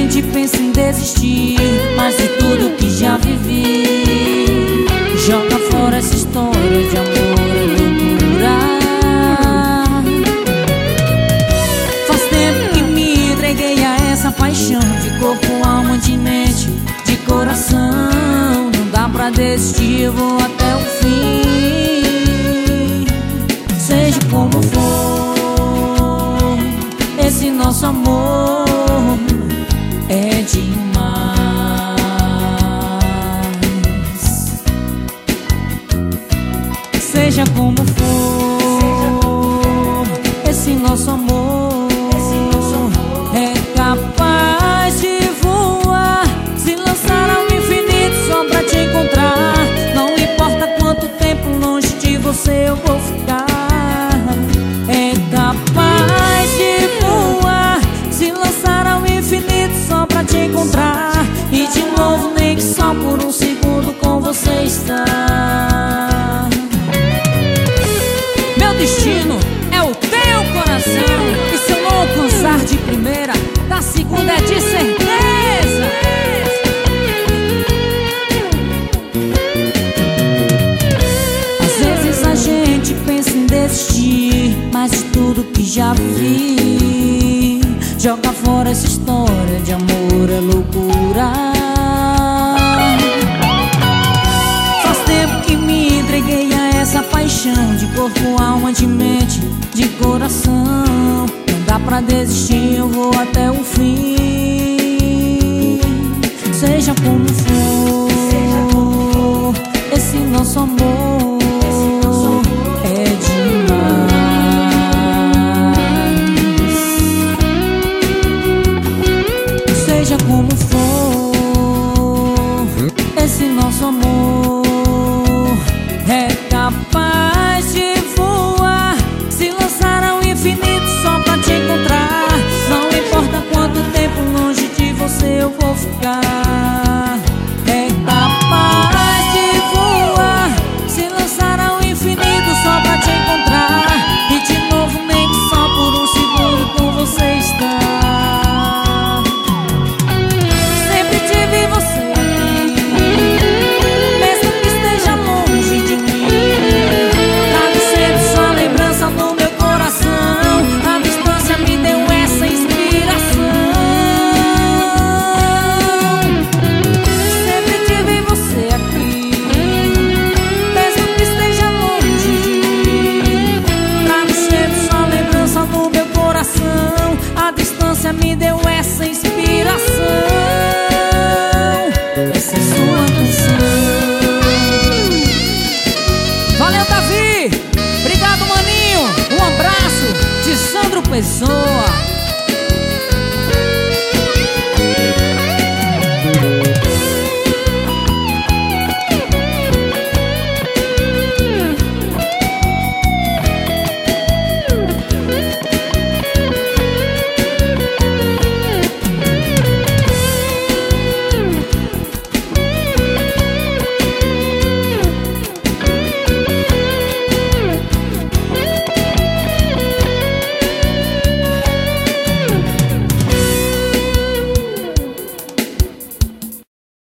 gente pensa em desistir, mas de tudo que já vivi, joga fora essa história de amor é loucura. Faz tempo que me entreguei a essa paixão, de corpo, alma, de mente, de coração. Não dá pra desistir, eu vou até o fim. Seja como for, esse nosso amor é demais. Seja como for, esse nosso amor é capaz de voar, se lançar ao infinito só pra te encontrar. Não importa quanto tempo longe de você eu vou ficar. É capaz de voar, se lançar ao infinito só pra te encontrar. E de novo, nem que só por um segundo com você estar. Meu destino é o teu coração, e se eu não alcançar de primeira, da segunda é de certeza. Às vezes a gente pensa em desistir, mas de tudo que já vivi, joga fora essa história de amor é loucura. Faz tempo que me entreguei a essa paixão, de corpo, alma, de mente, de coração. Não dá pra desistir, eu vou até o fim. Seja como for, esse nosso amor é demais. Seja como for, esse nosso amor é capaz de voar, se lançar ao infinito só pra te encontrar. Não importa quanto tempo longe de você eu vou ficar.